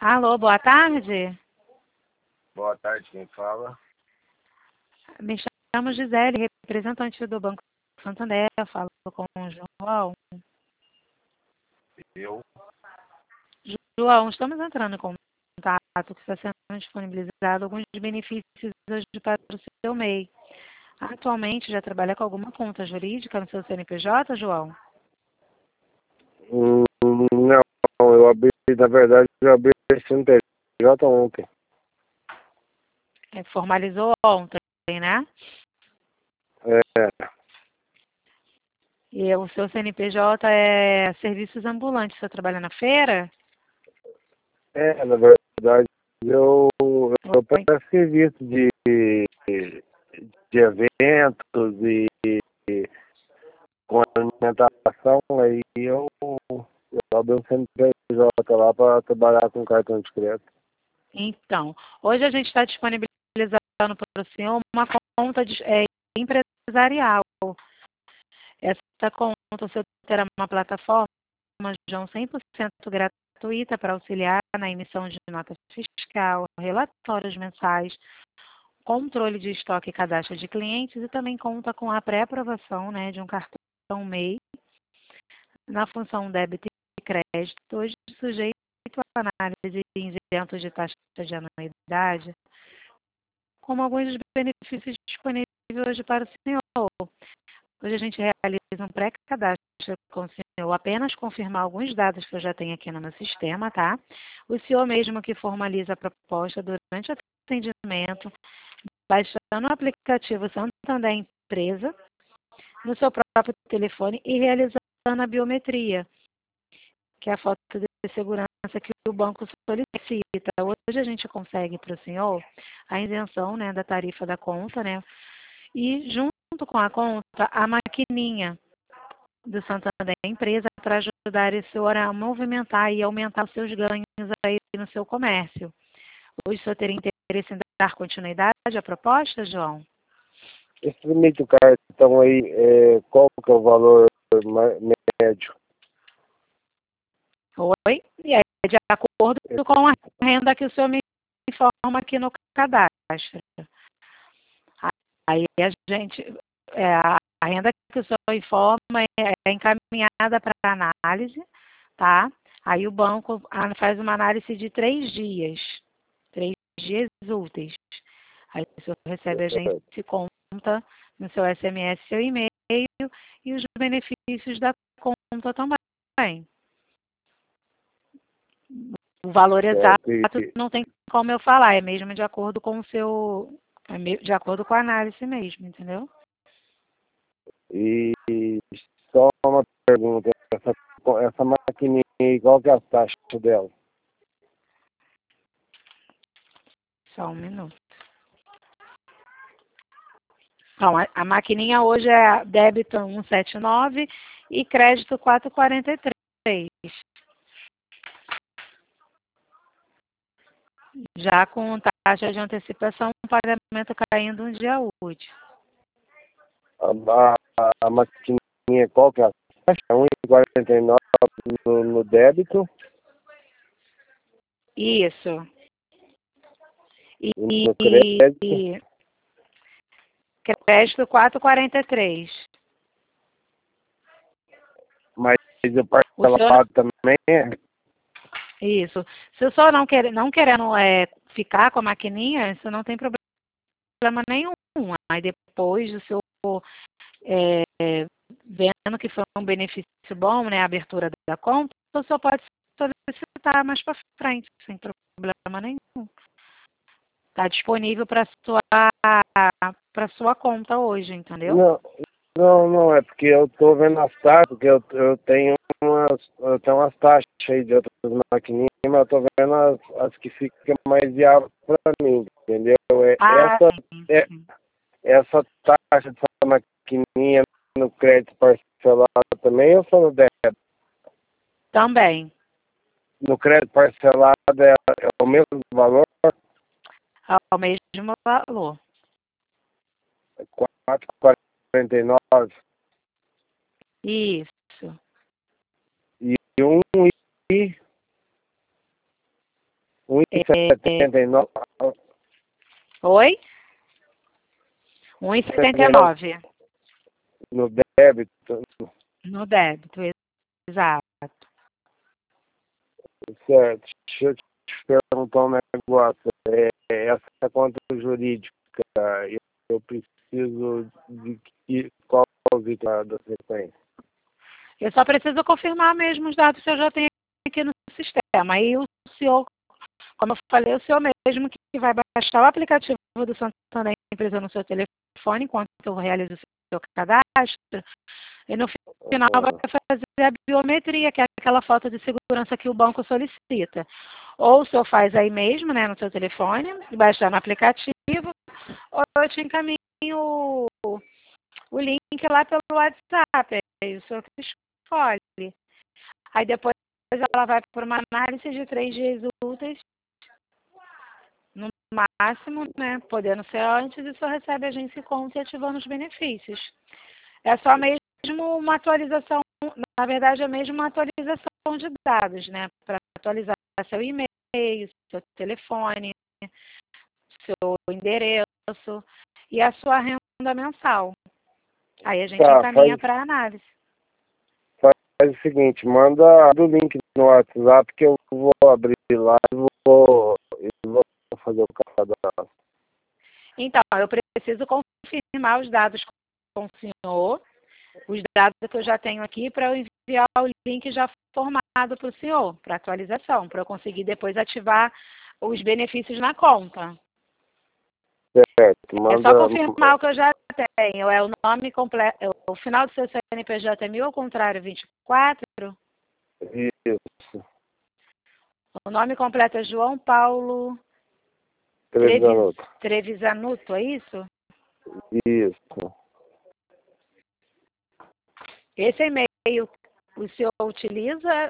Alô, boa tarde. Boa tarde, quem fala? Me chamo Gisele, representante do Banco Santander. Falo com o João. Eu? João, estamos entrando em contato que está sendo disponibilizado alguns benefícios hoje para o seu MEI. Atualmente, já trabalha com alguma conta jurídica no seu CNPJ, João? Não, na verdade, eu abri esse CNPJ ontem. Formalizou ontem, né? É, E o seu CNPJ é serviços ambulantes. Você trabalha na feira? na verdade, eu Oi. presto serviço de eventos e com alimentação, aí eu abri um CNPJ lá para trabalhar com cartão de crédito. Então, hoje a gente está disponibilizando para o senhor uma conta empresarial. Essa conta, o senhor terá uma plataforma, João, 100% gratuita para auxiliar na emissão de nota fiscal, relatórios mensais, controle de estoque e cadastro de clientes e também conta com a pré-aprovação, né, de um cartão MEI na função débito e crédito, hoje sujeito à análise e isento de taxa de anuidade, como alguns dos benefícios disponíveis hoje para o senhor. Hoje a gente realiza um pré-cadastro com o senhor, apenas confirmar alguns dados que eu já tenho aqui no meu sistema, tá? O senhor mesmo que formaliza a proposta durante o atendimento, baixando o aplicativo Santander Empresa, no seu próprio telefone e realizando a biometria, que é a foto de segurança que o banco solicita. Hoje a gente consegue para o senhor a isenção, né, da tarifa da conta, né? E junto com a conta, a maquininha do Santander Empresa para ajudar esse senhor a movimentar e aumentar os seus ganhos aí no seu comércio. Hoje o senhor teria interesse em dar continuidade à proposta, João? Esse limite do cartão aí, qual que é o valor médio? Oi? E é de acordo com a renda que o senhor me informa aqui no cadastro. Aí a gente, a renda que o senhor informa é encaminhada para análise, tá? Aí o banco faz uma análise de 3 dias úteis. Aí o senhor recebe a gente conta no seu SMS, seu e-mail e os benefícios da conta também. O valor exato não tem como eu falar, é mesmo de acordo com o seu, de acordo com a análise mesmo, entendeu? E só uma pergunta, essa maquininha aí, qual que é a taxa dela? Só um minuto. Então, a maquininha hoje é débito 179 e crédito 443. Já com taxa de antecipação, o pagamento caindo um dia útil. A maquininha, qual que é a taxa? 1,49 no débito Isso. e no crédito, E crédito 443. mas o O senhor parcelado também é? Isso. Se o senhor não querendo ficar com a maquininha, isso não tem problema nenhum. Aí depois o senhor vendo que foi um benefício bom, né, a abertura da conta, o senhor pode solicitar mais para frente, sem problema nenhum. Está disponível para sua conta hoje, entendeu? Não, é porque eu tô vendo as taxas, porque eu tenho umas taxas aí de outras maquininhas, mas eu tô vendo as que ficam mais viáveis para mim, entendeu? Sim, É, sim. essa taxa dessa maquininha no crédito parcelado também ou só no débito? Também. No crédito parcelado é o mesmo valor? Ao mesmo valor. 4,49. 49. E 49. Isso. E um e 1,79. Oi? 1,79 No débito. no débito, exato. Certo. Deixa eu te perguntar um negócio. Essa conta jurídica, eu preciso de qual é o item da sequência? Eu só preciso confirmar mesmo os dados que eu já tenho aqui no sistema. Aí o senhor, como eu falei, o senhor mesmo que vai baixar o aplicativo do Santander Empresa no seu telefone, enquanto eu realizo o seu cadastro, e no final vai fazer a biometria, que é aquela foto de segurança que o banco solicita. Ou o senhor faz aí mesmo, né, no seu telefone, baixar no aplicativo, ou eu te encaminho o link lá pelo WhatsApp. Aí o senhor que escolhe. Aí depois ela vai para uma análise de 3 dias úteis, no máximo, né, podendo ser antes, e o senhor recebe a agência e conta e ativando os benefícios. É só mesmo uma atualização, na verdade é mesmo uma atualização de dados, né, para atualizar seu e-mail, seu telefone, seu endereço e a sua renda mensal. Aí a gente encaminha para análise. Faz o seguinte, manda o link no WhatsApp que eu vou abrir lá e vou fazer o cadastro. Então, eu preciso confirmar os dados com o senhor, os dados que eu já tenho aqui, para eu enviar o link já formado para o senhor, para atualização, para eu conseguir depois ativar os benefícios na conta. Certo, manda... É só confirmar o que eu já tenho. É o nome completo, o final do seu CNPJ é 1000, ao contrário, 24? Isso. O nome completo é João Paulo Trevisanuto, é isso? Isso. Esse e-mail o senhor utiliza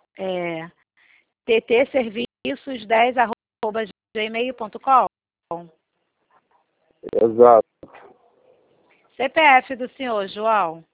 ttserviços10@gmail.com? Exato. CPF do senhor, João?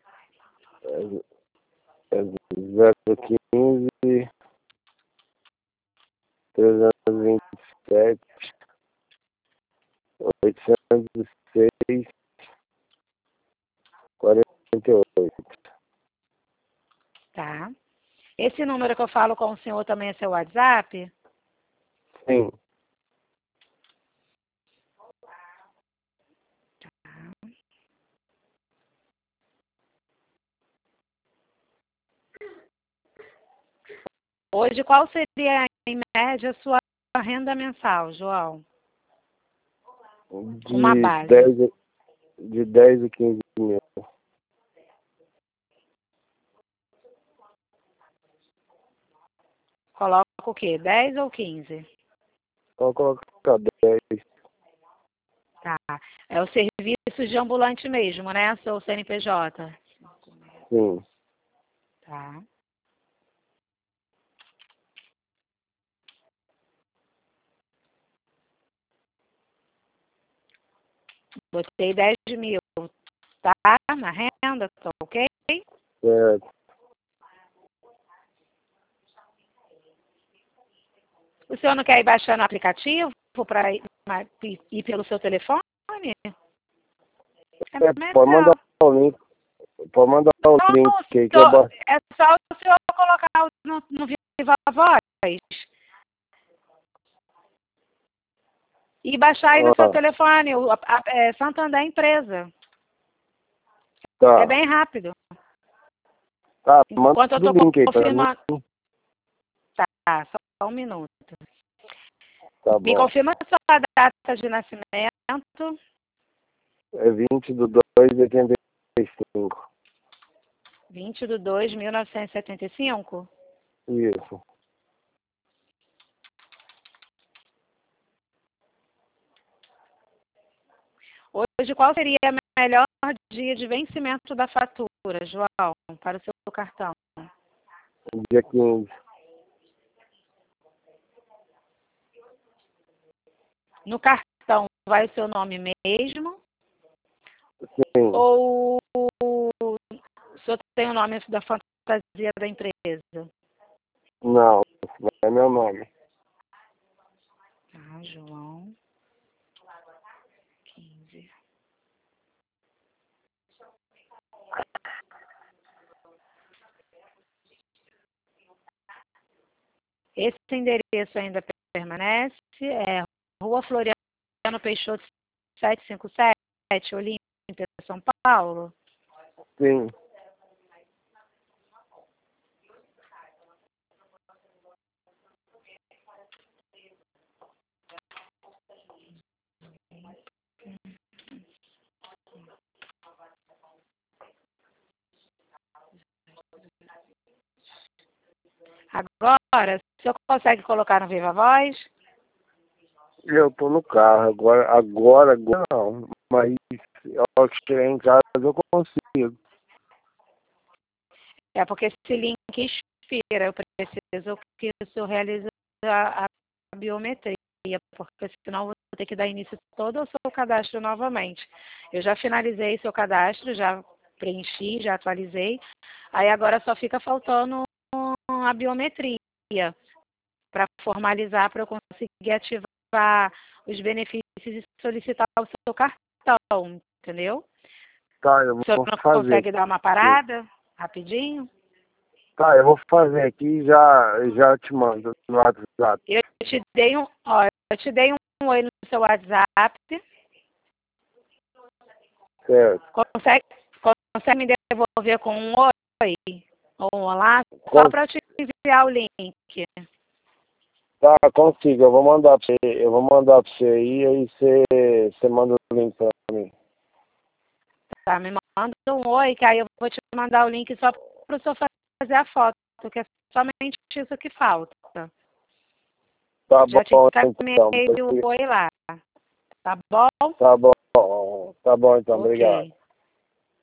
É 015 327 806 48. Tá. Esse número que eu falo com o senhor também é seu WhatsApp? Sim. Hoje, qual seria, em média, a sua renda mensal, João? Uma base. De 10 a 15 mil. Coloca o quê? 10 ou 15? Vou colocar 10. Tá. É o serviço de ambulante mesmo, né? Seu CNPJ? Sim. Tá. Botei 10 mil, tá? Na renda, tá ok? Certo. O senhor não quer ir baixando o aplicativo para ir pelo seu telefone? Pode mandar o link. Pode mandar o link que eu baixo. É só o senhor colocar no Viva Voz e baixar aí no seu telefone, Santander Empresa. Tá. É bem rápido. Tá, Enquanto eu manda estou o link aí pra confirmando. mim. Tá, só um minuto. Tá Me bom. confirma a sua data de nascimento. É 20/2/85. 20/2/1975? Isso. Hoje, qual seria o melhor dia de vencimento da fatura, João, para o seu cartão? Dia 15. No cartão, vai o seu nome mesmo? Sim. Ou o senhor tem o nome da fantasia da empresa? Não, é meu nome. Esse endereço ainda permanece, é Rua Floriano Peixoto 757, Olímpia, São Paulo? Sim. Agora, o senhor consegue colocar no Viva Voz? Eu tô no carro, agora não, mas a hora que chegar em casa eu consigo. É porque esse link expira, eu preciso que o senhor realize a biometria, porque senão eu vou ter que dar início todo ao seu cadastro novamente. Eu já finalizei seu cadastro, já preenchi, já atualizei, aí agora só fica faltando a biometria para formalizar, para eu conseguir ativar os benefícios e solicitar o seu cartão, entendeu? Tá, eu O senhor vou não fazer. consegue dar uma parada rapidinho? Tá, eu vou fazer aqui e já te mando no WhatsApp. Eu te dei um oi no seu WhatsApp. Certo. Consegue me devolver com um oi ou um olá? Só para eu te enviar o link. Tá, consigo. Eu vou mandar pra você aí você manda o link pra mim. Tá, me manda um oi, que aí eu vou te mandar o link só para o senhor fazer a foto, que é somente isso que falta. Tá Já te bom, encaminhei então. o oi lá. Tá bom? Tá bom então, obrigado. Ok.